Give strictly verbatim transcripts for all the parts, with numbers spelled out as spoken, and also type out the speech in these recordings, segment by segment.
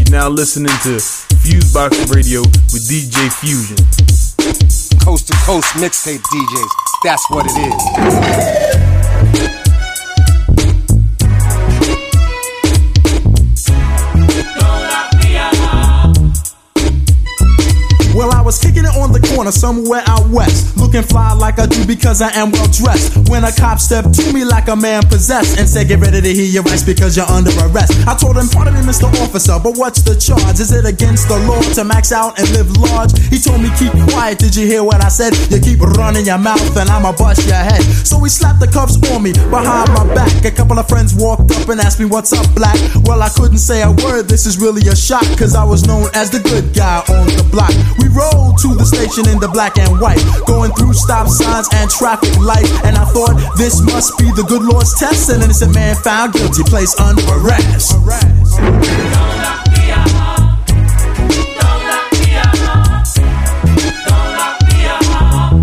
now listening to Fusebox Radio with D J Fusion. Coast to coast mixtape D Js, that's what it is. Well, I was kicking it on the corner somewhere out west, looking fly like I do because I am well dressed, when a cop stepped to me like a man possessed and said, get ready to hear your rights because you're under arrest. I told him, pardon me, Mister Officer, but what's the charge? Is it against the law to max out and live large? He told me, keep quiet, did you hear what I said? You keep running your mouth and I'ma bust your head. So he slapped the cuffs on me behind my back. A couple of friends walked up and asked me, what's up, black? Well, I couldn't say a word, this is really a shock, cause I was known as the good guy on the block. We rolled to the station in the black and white, going through stop signs and traffic lights, and I thought this must be the good Lord's test. An innocent man found guilty, placed under arrest. Don't lock me up. Don't lock me up. Don't lock me up.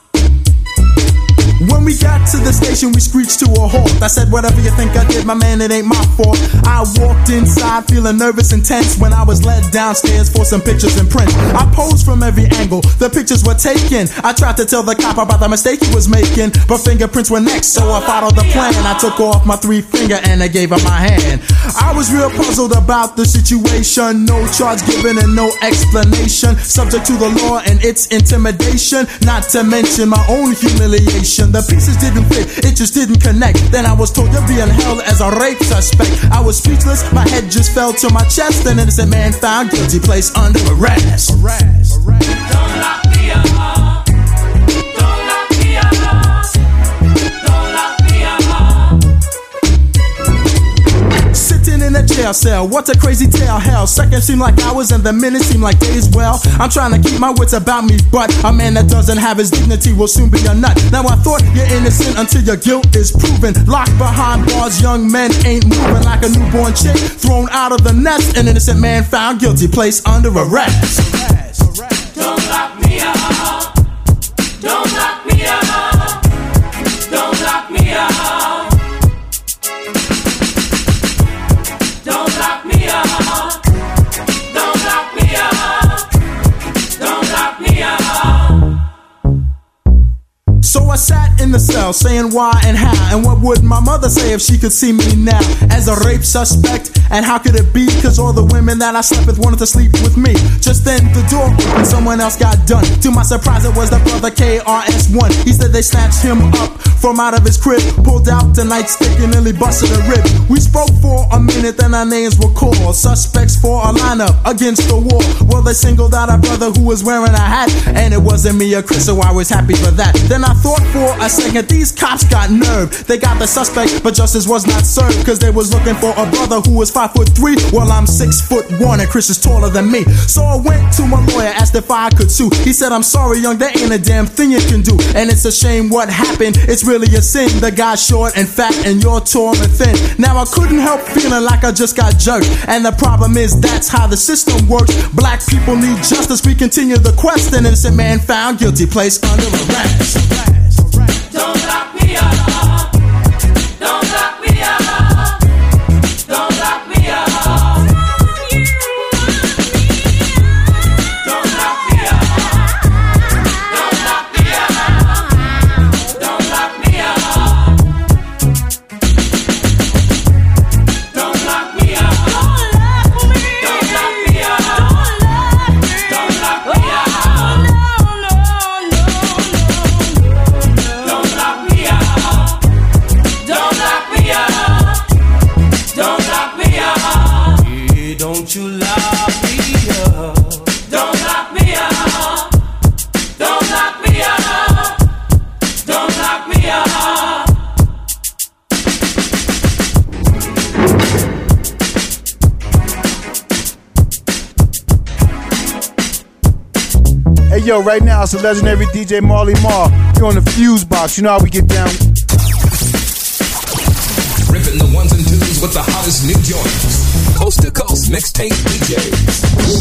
When we got to the station, we screeched to a halt. I said, whatever you think I did, my man, it ain't my fault. I walked inside feeling nervous and tense when I was led downstairs for some pictures and prints. I posed from every angle, the pictures were taken. I tried to tell the cop about the mistake he was making, but fingerprints were next, so I followed the plan. I took off my three finger and I gave him my hand. I was real puzzled about the situation, no charge given and no explanation, subject to the law and its intimidation, not to mention my own humiliation. The pieces didn't fit, it just didn't connect. Then I was told you're being held as a rape suspect. I was speechless, my head just fell to my chest. An innocent man found guilty, placed under arrest. Arrest. Arrest. Don't lock me up. Don't lock me up. Don't lock me up. Sitting in a jail cell, what a crazy tale. Hell, seconds seem like hours and the minutes seem like days. Well, I'm trying to keep my wits about me, but a man that doesn't have his dignity will soon be a nut. Now I thought you're innocent until your guilt is proven. Locked behind bars, young men ain't moving like a newborn chick thrown out of the nest. An innocent man found guilty, placed under arrest. Don't lock me up. Don't lock me up. Don't lock me up. Don't lock me up. Don't lock me up. Don't lock me up. So I sat in the cell saying why and how, and what would my mother say if she could see me now as a rape suspect? And how could it be? Cause all the women that I slept with wanted to sleep with me. Just then the door opened, someone else got done. To my surprise it was the brother K R S One. He said they snatched him up from out of his crib, pulled out the nightstick and nearly busted a rib. We spoke for a minute, then our names were called. Suspects for a lineup against the wall. Well, they singled out a brother who was wearing a hat, and it wasn't me or Chris, so I was happy for that. Then I thought for a second, these cops got nerve. They got the suspect, but justice was not served, cause they was looking for a brother who was five foot three, while I'm six foot one and Chris is taller than me. So I went to my lawyer, asked if I could sue. He said, I'm sorry, young, there ain't a damn thing you can do, and it's a shame what happened. It's really a sin. The guy's short and fat and you're tall and thin. Now I couldn't help feeling like I just got jerked, and the problem is that's how the system works. Black people need justice. We continue the quest. An innocent man found guilty, placed under arrest. Don't lock me up. Don't lock me up. Don't lock me up. Don't lock me up. Don't lock me up. Don't lock me up. Don't lock me up. Don't lock me up. Don't lock me up. Don't lock me up. Don't lock me up. Don't lock me up. Yeah, don't you lock me up. Don't lock me up. Don't lock me up. Don't lock me up. Hey yo, right now it's the legendary D J Marley Marl. You're on the Fusebox. You know how we get down. Ripping the ones and twos with the hottest new joints. Coast to coast mixtape D Js.